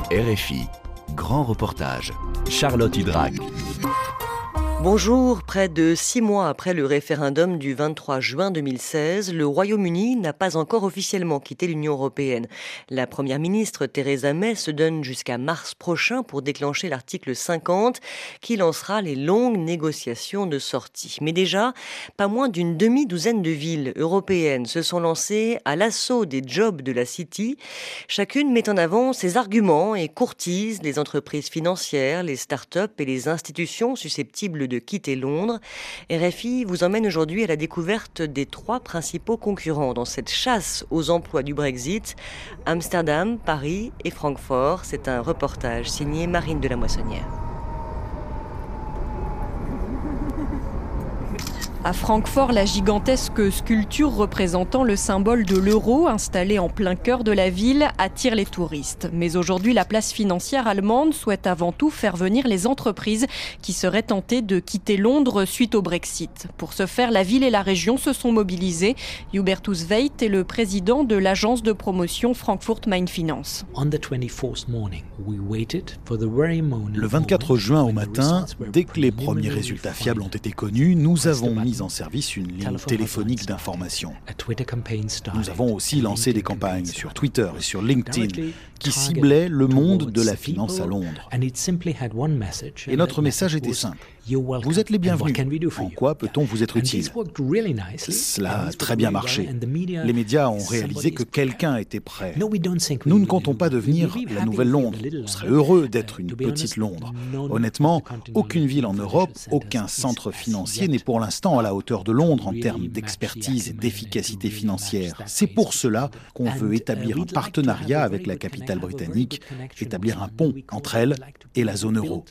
RFI, grand reportage, Charlotte Hydrac. Bonjour, près de 6 mois après le référendum du 23 juin 2016, le Royaume-Uni n'a pas encore officiellement quitté l'Union européenne. La première ministre Theresa May se donne jusqu'à mars prochain pour déclencher l'article 50 qui lancera les longues négociations de sortie. Mais déjà, pas moins d'une demi-douzaine de villes européennes se sont lancées à l'assaut des jobs de la City. Chacune met en avant ses arguments et courtise les entreprises financières, les start-up et les institutions susceptibles de quitter Londres. RFI vous emmène aujourd'hui à la découverte des 3 principaux concurrents dans cette chasse aux emplois du Brexit, Amsterdam, Paris et Francfort. C'est un reportage signé Marine de la Moissonnière. À Francfort, la gigantesque sculpture représentant le symbole de l'euro, installée en plein cœur de la ville, attire les touristes. Mais aujourd'hui, la place financière allemande souhaite avant tout faire venir les entreprises qui seraient tentées de quitter Londres suite au Brexit. Pour ce faire, la ville et la région se sont mobilisées. Hubertus Veit est le président de l'agence de promotion Frankfurt Main Finance. Le 24 juin au matin, dès que les premiers résultats fiables ont été connus, nous avons mis en service une ligne téléphonique d'information. Nous avons aussi lancé des campagnes sur Twitter et sur LinkedIn qui ciblaient le monde de la finance à Londres. Et notre message était simple. Vous êtes les bienvenus. En quoi peut-on vous être utile? Cela a très bien marché. Les médias ont réalisé que quelqu'un était prêt. Nous ne comptons pas devenir la nouvelle Londres. On serait heureux d'être une petite Londres. Honnêtement, aucune ville en Europe, aucun centre financier n'est pour l'instant à la hauteur de Londres en termes d'expertise et d'efficacité financière. C'est pour cela qu'on veut établir un partenariat avec la capitale britannique, établir un pont entre elle et la zone euro.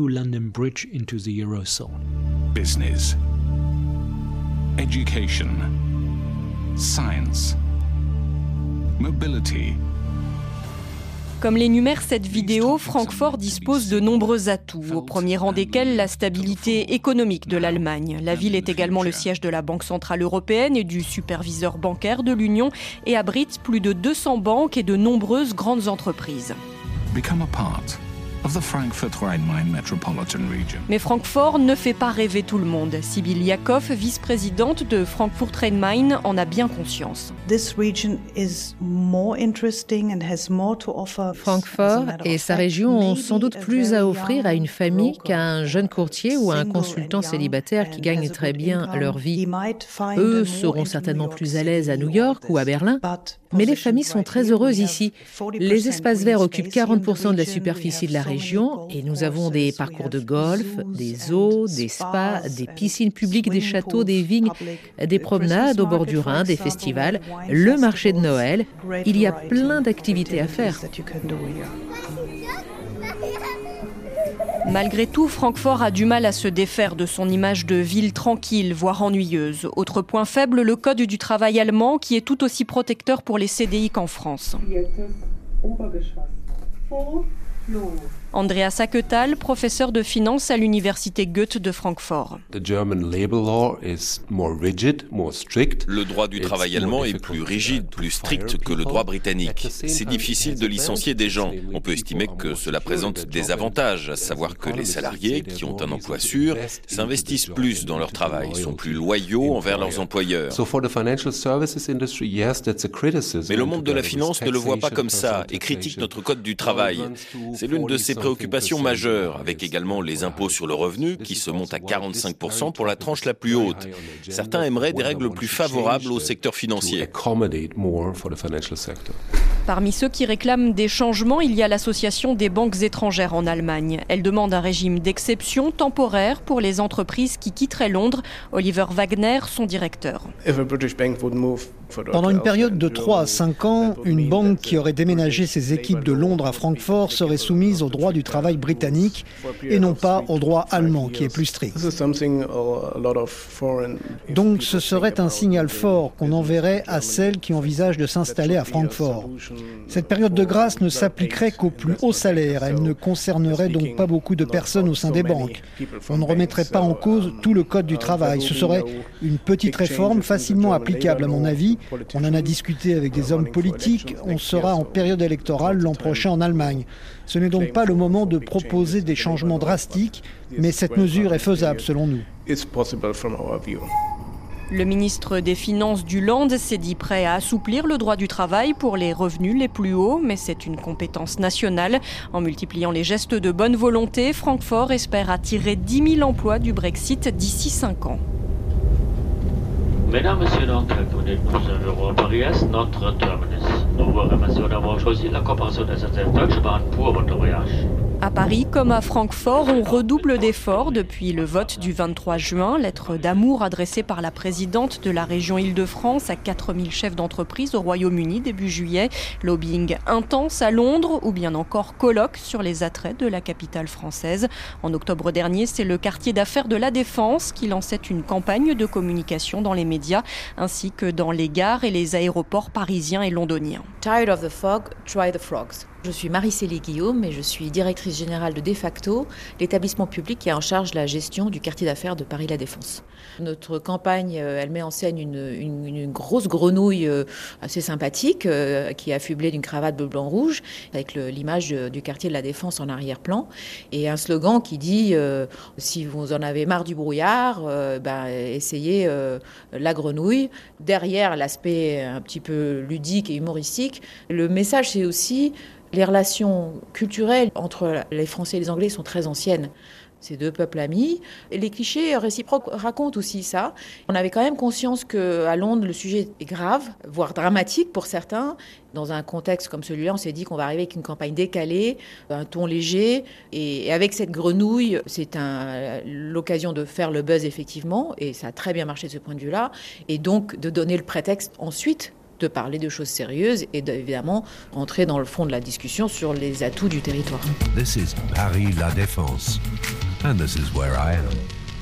Business, education, science, mobility. Comme l'énumère cette vidéo, Francfort dispose de nombreux atouts, au premier rang desquels la stabilité économique de l'Allemagne. La ville est également le siège de la Banque centrale européenne et du superviseur bancaire de l'Union et abrite plus de 200 banques et de nombreuses grandes entreprises. Become a part of the Frankfurt-Rhein-Main metropolitan region. Mais Francfort ne fait pas rêver tout le monde. Sibylle Jakob, vice-présidente de Frankfurt-Rhein-Main, en a bien conscience. Francfort et sa région ont sans doute plus à offrir à une famille qu'à un jeune courtier ou à un consultant célibataire qui gagne très bien leur vie. Eux seront certainement plus à l'aise à New York ou à Berlin, mais les familles sont très heureuses ici. Les espaces verts occupent 40% de la superficie de la région et nous avons des parcours de golf, des zoos, des spas, des piscines publiques, des châteaux, des vignes, des promenades au bord du Rhin, des festivals, le marché de Noël. Il y a plein d'activités à faire. Malgré tout, Francfort a du mal à se défaire de son image de ville tranquille, voire ennuyeuse. Autre point faible, le code du travail allemand qui est tout aussi protecteur pour les CDI qu'en France. Andreas Hacketal, professeur de finance à l'université Goethe de Francfort. Le droit du travail allemand est plus rigide, plus strict que le droit britannique. C'est difficile de licencier des gens. On peut estimer que cela présente des avantages, à savoir que les salariés, qui ont un emploi sûr, s'investissent plus dans leur travail, sont plus loyaux envers leurs employeurs. Mais le monde de la finance ne le voit pas comme ça et critique notre code du travail. C'est l'une de ses préoccupations majeures, avec également les impôts sur le revenu qui se montent à 45% pour la tranche la plus haute. Certains aimeraient des règles plus favorables au secteur financier. Parmi ceux qui réclament des changements, il y a l'association des banques étrangères en Allemagne. Elle demande un régime d'exception temporaire pour les entreprises qui quitteraient Londres. Oliver Wagner, son directeur. Pendant une période de 3 à 5 ans, une banque qui aurait déménagé ses équipes de Londres à Francfort serait soumise au droit du travail britannique et non pas au droit allemand qui est plus strict. Donc ce serait un signal fort qu'on enverrait à celles qui envisagent de s'installer à Francfort. Cette période de grâce ne s'appliquerait qu'aux plus hauts salaires. Elle ne concernerait donc pas beaucoup de personnes au sein des banques. On ne remettrait pas en cause tout le code du travail. Ce serait une petite réforme facilement applicable à mon avis On en a discuté avec des hommes politiques. On sera en période électorale l'an prochain en Allemagne. Ce n'est donc pas le moment de proposer des changements drastiques, mais cette mesure est faisable selon nous. Le ministre des Finances du Land s'est dit prêt à assouplir le droit du travail pour les revenus les plus hauts, mais c'est une compétence nationale. En multipliant les gestes de bonne volonté, Francfort espère attirer 10 000 emplois du Brexit d'ici 5 ans. Mesdames, Messieurs, donc, nous sommes à Paris-Est, notre terminus. Nous vous remercions d'avoir choisi la coopération de SNCF Deutsche Bahn pour votre voyage. À Paris comme à Francfort, on redouble d'efforts depuis le vote du 23 juin. Lettre d'amour adressée par la présidente de la région Île-de-France à 4000 chefs d'entreprise au Royaume-Uni début juillet. Lobbying intense à Londres ou bien encore colloque sur les attraits de la capitale française. En octobre dernier, c'est le quartier d'affaires de la Défense qui lançait une campagne de communication dans les médias ainsi que dans les gares et les aéroports parisiens et londoniens. Tired of the fog, try the frogs. Je suis Marie-Célie Guillaume et je suis directrice générale de De Facto, l'établissement public qui est en charge de la gestion du quartier d'affaires de Paris La Défense. Notre campagne, elle met en scène une grosse grenouille assez sympathique qui est affublée d'une cravate bleu, blanc, rouge avec l'image du quartier de La Défense en arrière-plan et un slogan qui dit si vous en avez marre du brouillard, essayez la grenouille. Derrière l'aspect un petit peu ludique et humoristique, le message c'est aussi les relations culturelles entre les Français et les Anglais sont très anciennes. Ces deux peuples amis. Et les clichés réciproques racontent aussi ça. On avait quand même conscience qu'à Londres, le sujet est grave, voire dramatique pour certains. Dans un contexte comme celui-là, on s'est dit qu'on va arriver avec une campagne décalée, un ton léger. Et avec cette grenouille, c'est l'occasion de faire le buzz effectivement. Et ça a très bien marché de ce point de vue-là. Et donc de donner le prétexte ensuite de parler de choses sérieuses et évidemment rentrer dans le fond de la discussion sur les atouts du territoire. This is Paris La Défense, and this is where I am.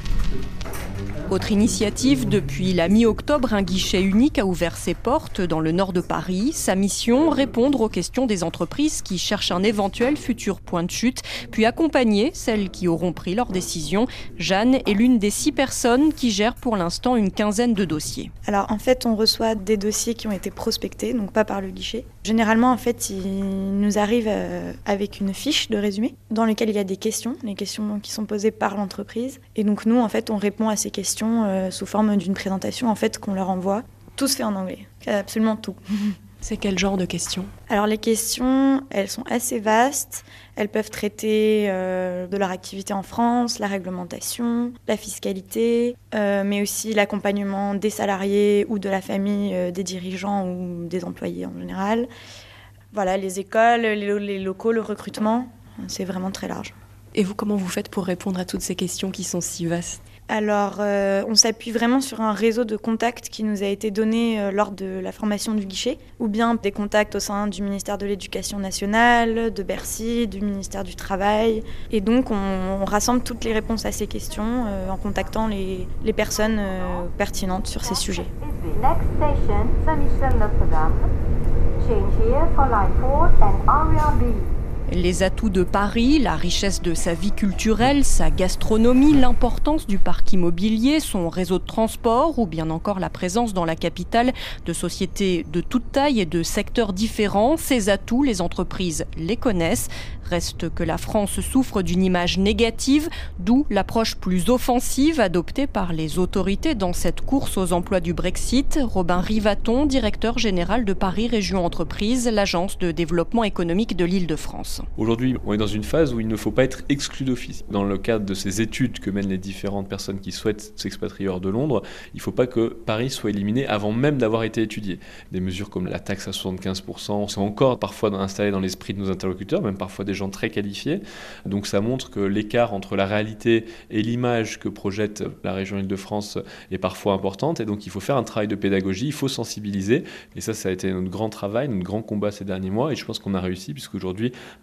Autre initiative, depuis la mi-octobre, un guichet unique a ouvert ses portes dans le nord de Paris. Sa mission, répondre aux questions des entreprises qui cherchent un éventuel futur point de chute, puis accompagner celles qui auront pris leur décision. Jeanne est l'une des 6 personnes qui gèrent pour l'instant une quinzaine de dossiers. Alors en fait, on reçoit des dossiers qui ont été prospectés, donc pas par le guichet. Généralement, en fait, ils nous arrivent avec une fiche de résumé dans laquelle il y a des questions, les questions qui sont posées par l'entreprise. Et donc nous, en fait, on répond à ces questions sous forme d'une présentation en fait, qu'on leur envoie. Tout se fait en anglais, absolument tout. C'est quel genre de questions ? Alors les questions, elles sont assez vastes. Elles peuvent traiter de leur activité en France, la réglementation, la fiscalité, mais aussi l'accompagnement des salariés ou de la famille des dirigeants ou des employés en général. Voilà, les écoles, les locaux, le recrutement, c'est vraiment très large. Et vous, comment vous faites pour répondre à toutes ces questions qui sont si vastes ? Alors, on s'appuie vraiment sur un réseau de contacts qui nous a été donné lors de la formation du guichet, ou bien des contacts au sein du ministère de l'Éducation nationale, de Bercy, du ministère du Travail. Et donc, on rassemble toutes les réponses à ces questions en contactant les personnes pertinentes sur ces sujets. Next station, Saint-Michel-Notre-Dame. Change here for line 4 and Aria B. Les atouts de Paris, la richesse de sa vie culturelle, sa gastronomie, l'importance du parc immobilier, son réseau de transport ou bien encore la présence dans la capitale de sociétés de toute taille et de secteurs différents. Ces atouts, les entreprises les connaissent. Reste que la France souffre d'une image négative, d'où l'approche plus offensive adoptée par les autorités dans cette course aux emplois du Brexit. Robin Rivaton, directeur général de Paris Région Entreprises, l'agence de développement économique de l'Île-de-France. Aujourd'hui, on est dans une phase où il ne faut pas être exclu d'office. Dans le cadre de ces études que mènent les différentes personnes qui souhaitent s'expatrier hors de Londres, il ne faut pas que Paris soit éliminé avant même d'avoir été étudié. Des mesures comme la taxe à 75% sont encore parfois installées dans l'esprit de nos interlocuteurs, même parfois des gens très qualifiés. Donc ça montre que l'écart entre la réalité et l'image que projette la région Île-de-France est parfois importante. Et donc il faut faire un travail de pédagogie, il faut sensibiliser. Et ça a été notre grand travail, notre grand combat ces derniers mois. Et je pense qu'on a réussi, puisqu'aujourd'hui,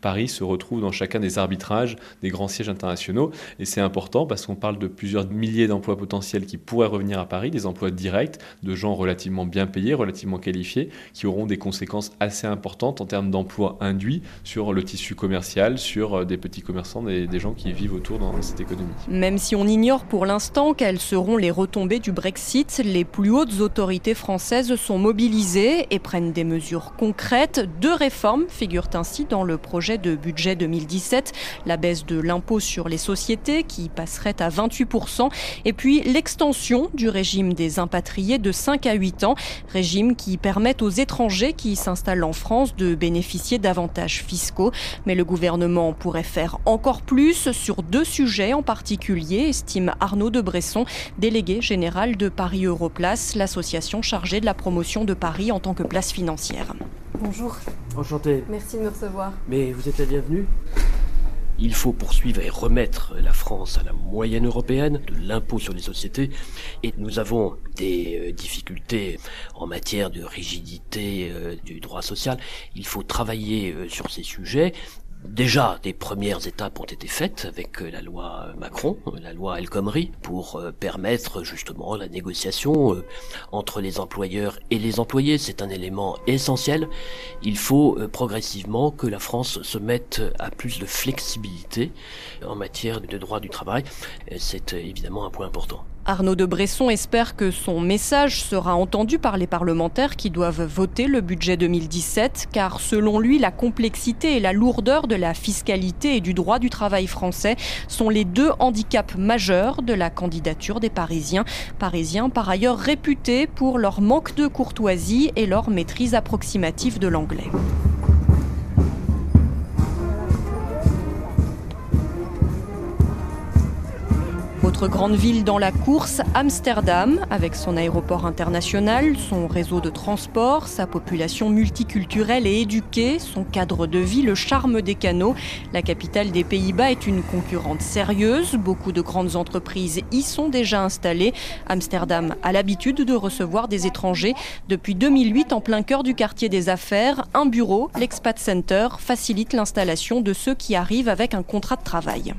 Paris se retrouve dans chacun des arbitrages des grands sièges internationaux. Et c'est important parce qu'on parle de plusieurs milliers d'emplois potentiels qui pourraient revenir à Paris, des emplois directs, de gens relativement bien payés, relativement qualifiés, qui auront des conséquences assez importantes en termes d'emplois induits sur le tissu commercial, sur des petits commerçants, des gens qui vivent autour dans cette économie. Même si on ignore pour l'instant quelles seront les retombées du Brexit, les plus hautes autorités françaises sont mobilisées et prennent des mesures concrètes. 2 réformes figurent ainsi dans le projet de budget 2017. La baisse de l'impôt sur les sociétés qui passerait à 28% et puis l'extension du régime des impatriés de 5 à 8 ans, régime qui permet aux étrangers qui s'installent en France de bénéficier d'avantages fiscaux. Mais le gouvernement pourrait faire encore plus sur 2 sujets en particulier, estime Arnaud de Bresson, délégué général de Paris Europlace, l'association chargée de la promotion de Paris en tant que place financière. Bonjour. Enchanté. Merci de me recevoir. Mais vous êtes la bienvenue. Il faut poursuivre et remettre la France à la moyenne européenne de l'impôt sur les sociétés. Et nous avons des difficultés en matière de rigidité du droit social. Il faut travailler sur ces sujets. Déjà, des premières étapes ont été faites avec la loi Macron, la loi El Khomri, pour permettre justement la négociation entre les employeurs et les employés. C'est un élément essentiel. Il faut progressivement que la France se mette à plus de flexibilité en matière de droit du travail. C'est évidemment un point important. Arnaud de Bresson espère que son message sera entendu par les parlementaires qui doivent voter le budget 2017, car selon lui, la complexité et la lourdeur de la fiscalité et du droit du travail français sont les 2 handicaps majeurs de la candidature des Parisiens. Parisiens par ailleurs réputés pour leur manque de courtoisie et leur maîtrise approximative de l'anglais. Autre grande ville dans la course, Amsterdam, avec son aéroport international, son réseau de transport, sa population multiculturelle et éduquée, son cadre de vie, le charme des canaux. La capitale des Pays-Bas est une concurrente sérieuse. Beaucoup de grandes entreprises y sont déjà installées. Amsterdam a l'habitude de recevoir des étrangers. Depuis 2008, en plein cœur du quartier des affaires, un bureau, l'Expat Center, facilite l'installation de ceux qui arrivent avec un contrat de travail.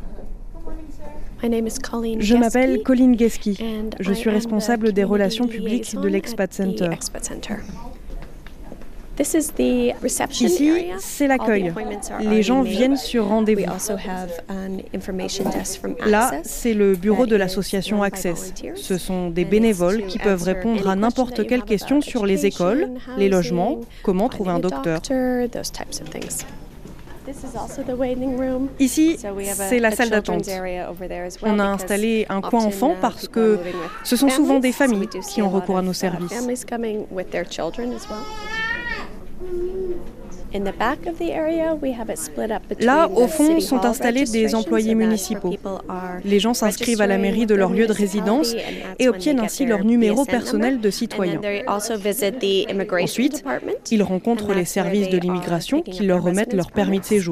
Je m'appelle Colleen Geski. Je suis responsable des relations publiques de l'Expat Center. Ici, c'est l'accueil. Les gens viennent sur rendez-vous. Là, c'est le bureau de l'association Access. Ce sont des bénévoles qui peuvent répondre à n'importe quelle question sur les écoles, les logements, comment trouver un docteur. Ici, c'est la salle d'attente. On a installé un coin enfant parce que ce sont souvent des familles qui ont recours à nos services. Là, au fond, sont installés des employés municipaux. Les gens s'inscrivent à la mairie de leur lieu de résidence et obtiennent ainsi leur numéro personnel de citoyen. Ensuite, ils rencontrent les services de l'immigration qui leur remettent leur permis de séjour.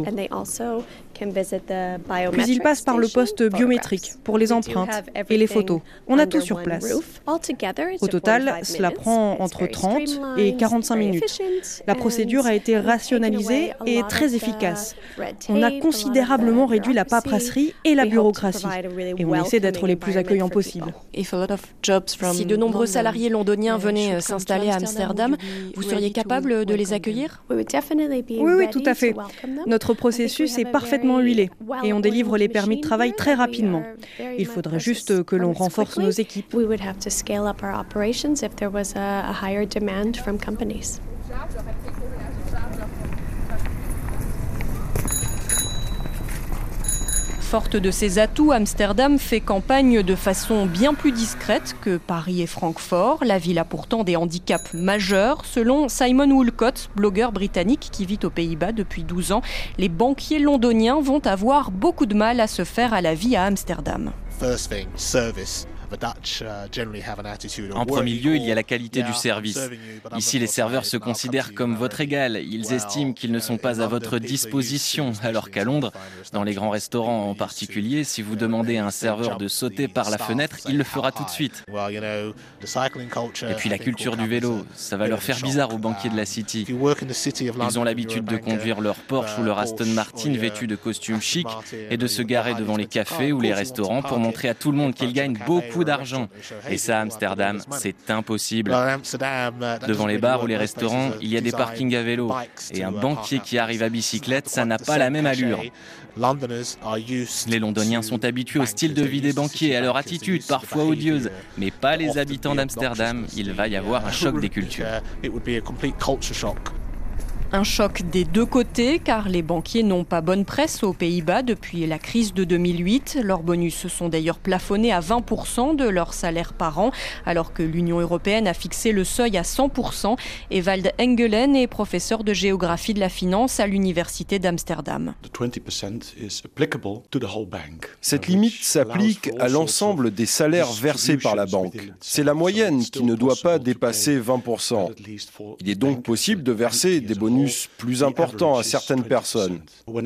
Puis ils passent par le poste biométrique pour les empreintes et les photos. On a tout sur place. Au total, cela prend entre 30 et 45 minutes. La procédure a été rationalisée et très efficace. On a considérablement réduit la paperasserie et la bureaucratie. Et on essaie d'être les plus accueillants possibles. Si de nombreux salariés londoniens venaient s'installer à Amsterdam, vous seriez capable de les accueillir ? Oui, tout à fait. Notre processus est parfaitement huilé et on délivre les permis de travail très rapidement. Il faudrait juste que l'on renforce nos équipes. Forte de ses atouts, Amsterdam fait campagne de façon bien plus discrète que Paris et Francfort. La ville a pourtant des handicaps majeurs. Selon Simon Woolcott, blogueur britannique qui vit aux Pays-Bas depuis 12 ans, les banquiers londoniens vont avoir beaucoup de mal à se faire à la vie à Amsterdam. En premier lieu, il y a la qualité du service. Ici, les serveurs se considèrent comme votre égal. Ils estiment qu'ils ne sont pas à votre disposition, alors qu'à Londres, dans les grands restaurants en particulier, si vous demandez à un serveur de sauter par la fenêtre, il le fera tout de suite. Et puis la culture du vélo, ça va leur faire bizarre aux banquiers de la City. Ils ont l'habitude de conduire leur Porsche ou leur Aston Martin vêtus de costumes chics et de se garer devant les cafés ou les restaurants pour montrer à tout le monde qu'ils gagnent beaucoup d'argent. Et ça, à Amsterdam, c'est impossible. Devant les bars ou les restaurants, il y a des parkings à vélo. Et un banquier qui arrive à bicyclette, ça n'a pas la même allure. Les Londoniens sont habitués au style de vie des banquiers, à leur attitude parfois odieuse, mais pas les habitants d'Amsterdam. Il va y avoir un choc des cultures. Un choc des deux côtés, car les banquiers n'ont pas bonne presse aux Pays-Bas depuis la crise de 2008. Leurs bonus sont d'ailleurs plafonnés à 20% de leur salaire par an, alors que l'Union européenne a fixé le seuil à 100%. Ewald Engelen est professeur de géographie de la finance à l'Université d'Amsterdam. Cette limite s'applique à l'ensemble des salaires versés par la banque. C'est la moyenne qui ne doit pas dépasser 20%. Il est donc possible de verser des bonus plus importants à certaines personnes.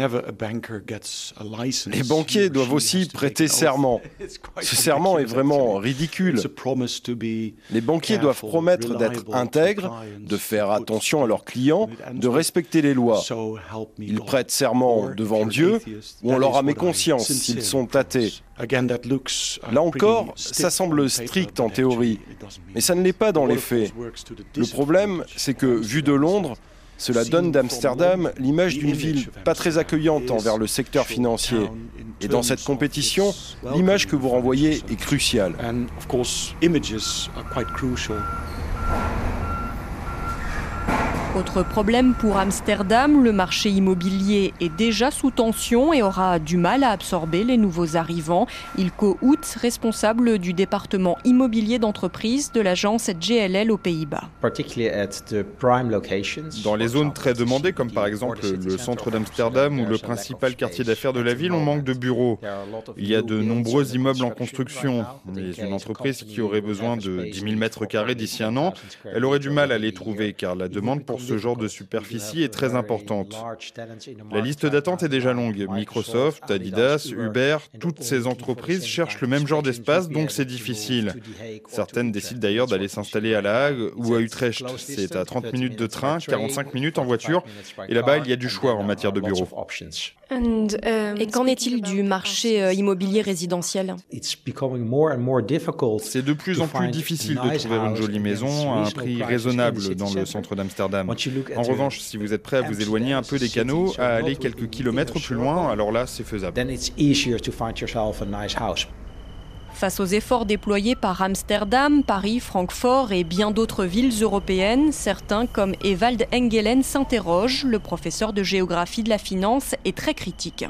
Les banquiers doivent aussi prêter serment. Ce serment est vraiment ridicule. Les banquiers doivent promettre d'être intègres, de faire attention à leurs clients, de respecter les lois. Ils prêtent serment devant Dieu ou on leur a méconnaissance s'ils sont athées. Là encore, ça semble strict en théorie, mais ça ne l'est pas dans les faits. Le problème, c'est que, vu de Londres, cela donne d'Amsterdam l'image d'une ville pas très accueillante envers le secteur financier. Et dans cette compétition, l'image que vous renvoyez est cruciale. Autre problème pour Amsterdam, le marché immobilier est déjà sous tension et aura du mal à absorber les nouveaux arrivants. Ilko Hout, responsable du département immobilier d'entreprise de l'agence GLL aux Pays-Bas. Dans les zones très demandées, comme par exemple le centre d'Amsterdam ou le principal quartier d'affaires de la ville, on manque de bureaux. Il y a de nombreux immeubles en construction. Mais une entreprise qui aurait besoin de 10 000 mètres carrés d'ici un an, elle aurait du mal à les trouver car la demande pour ce genre de superficie est très importante. La liste d'attente est déjà longue. Microsoft, Adidas, Uber, toutes ces entreprises cherchent le même genre d'espace, donc c'est difficile. Certaines décident d'ailleurs d'aller s'installer à La Hague ou à Utrecht. C'est à 30 minutes de train, 45 minutes en voiture, et là-bas il y a du choix en matière de bureaux. Et qu'en est-il du marché immobilier résidentiel ? C'est de plus en plus difficile de trouver une jolie maison à un prix raisonnable dans le centre d'Amsterdam. En revanche, si vous êtes prêt à vous éloigner un peu des canaux, à aller quelques kilomètres plus loin, alors là, c'est faisable. Face aux efforts déployés par Amsterdam, Paris, Francfort et bien d'autres villes européennes, certains comme Ewald Engelen s'interrogent. Le professeur de géographie de la finance est très critique.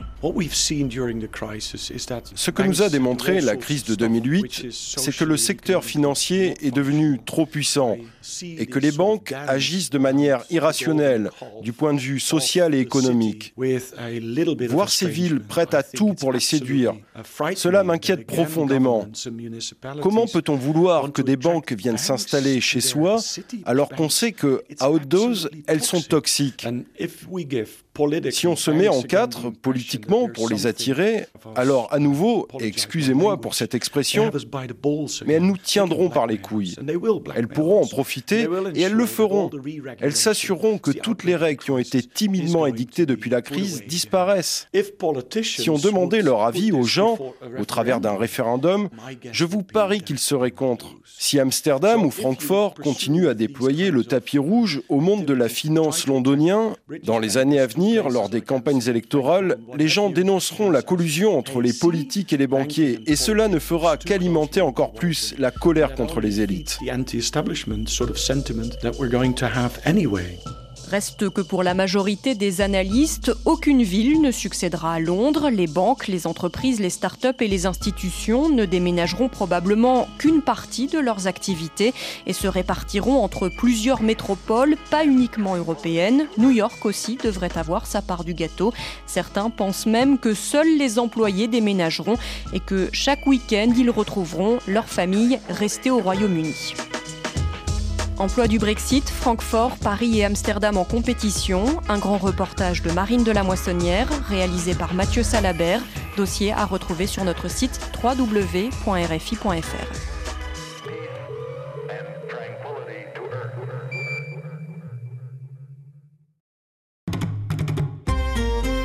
Ce que nous a démontré la crise de 2008, c'est que le secteur financier est devenu trop puissant et que les banques agissent de manière irrationnelle du point de vue social et économique. Voir ces villes prêtes à tout pour les séduire, cela m'inquiète profondément. Comment peut-on vouloir que des banques viennent s'installer chez soi alors qu'on sait qu'à haute dose, elles sont toxiques ? Si on se met en quatre politiquement pour les attirer, alors à nouveau, et excusez-moi pour cette expression, mais elles nous tiendront par les couilles. Elles pourront en profiter et elles le feront. Elles s'assureront que toutes les règles qui ont été timidement édictées depuis la crise disparaissent. Si on demandait leur avis aux gens au travers d'un référendum, je vous parie qu'ils seraient contre. Si Amsterdam ou Francfort continuent à déployer le tapis rouge au monde de la finance londonien, dans les années à venir, lors des campagnes électorales, les gens dénonceront la collusion entre les politiques et les banquiers, et cela ne fera qu'alimenter encore plus la colère contre les élites. Reste que pour la majorité des analystes, aucune ville ne succédera à Londres. Les banques, les entreprises, les start-up et les institutions ne déménageront probablement qu'une partie de leurs activités et se répartiront entre plusieurs métropoles, pas uniquement européennes. New York aussi devrait avoir sa part du gâteau. Certains pensent même que seuls les employés déménageront et que chaque week-end, ils retrouveront leur famille restée au Royaume-Uni. Emploi du Brexit, Francfort, Paris et Amsterdam en compétition. Un grand reportage de Marine de la Moissonnière, réalisé par Mathieu Salabert. Dossier à retrouver sur notre site www.rfi.fr.